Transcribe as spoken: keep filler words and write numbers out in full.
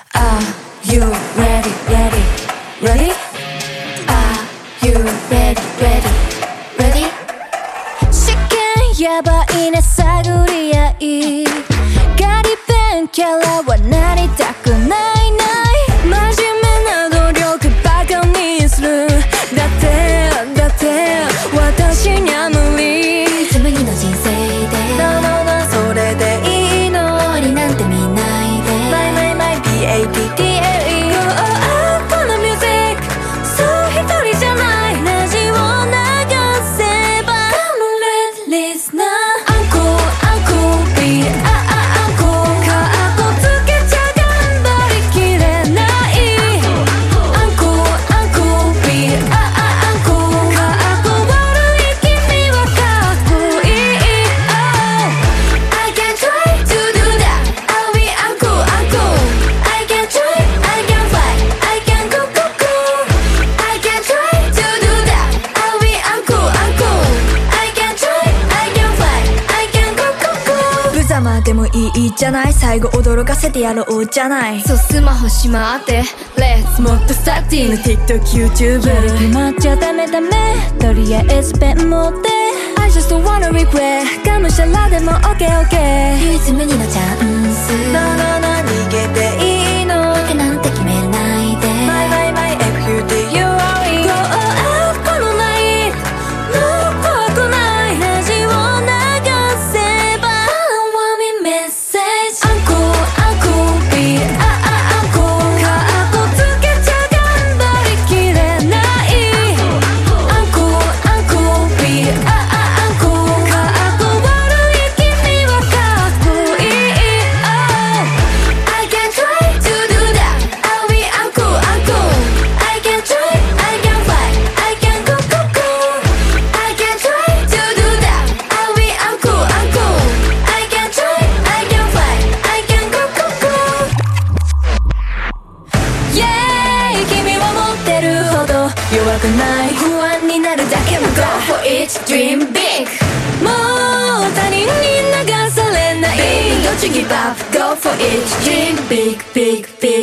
Are you ready, ready, ready? Are you ready, ready, ready? 試験やばいね探り合いガリ勉キャラはなりたくないない真面目な努力バカにするだってだって私には無理紡ぎの人生で No no no それでいいの終わりなんて見ないで My my my B A T T L E Go up on the music そう一人じゃないラジオ流せば Come on let's listen Uncle Uncle Bああ Uncle カードつけちゃ頑張りきれない Uncle Uncle Bああ Uncle カード悪い君はかっこいい Oh I can try to do that I'll be Uncle Uncle I can try I can fly I can go go go I can try to do that I'll be Uncle Uncle I can try I can fly I can go go go 無様でもいいじゃない最後驚かせてやろうじゃないそうスマホしまって Let's もっとスターティング TikTok、YouTube やる気待っちゃダメダメとりあえずペン持って I just don't wanna regret がむしゃらでも OKOK 唯一無二のチャンス No no no 逃げていいのってなんて決めないで My my my F U T U R E Go up このナイトもう怖くないラジオ流せば Follow me message Uncle Uncle Bああ Uncle カードつけちゃ頑張りきれない Uncle Uncle Bああ Uncle カード悪い君はかっこいい Oh I can try to do that I'll be Uncle Uncle I can try I can fly I can go go go I can try to do that I'll be Uncle Uncle I can try I can fly I can go go go Yeah 君は持ってるほど弱くない不安になるだけも Go for it dream big もう他人に流されない Don't you give up Go for it dream big big big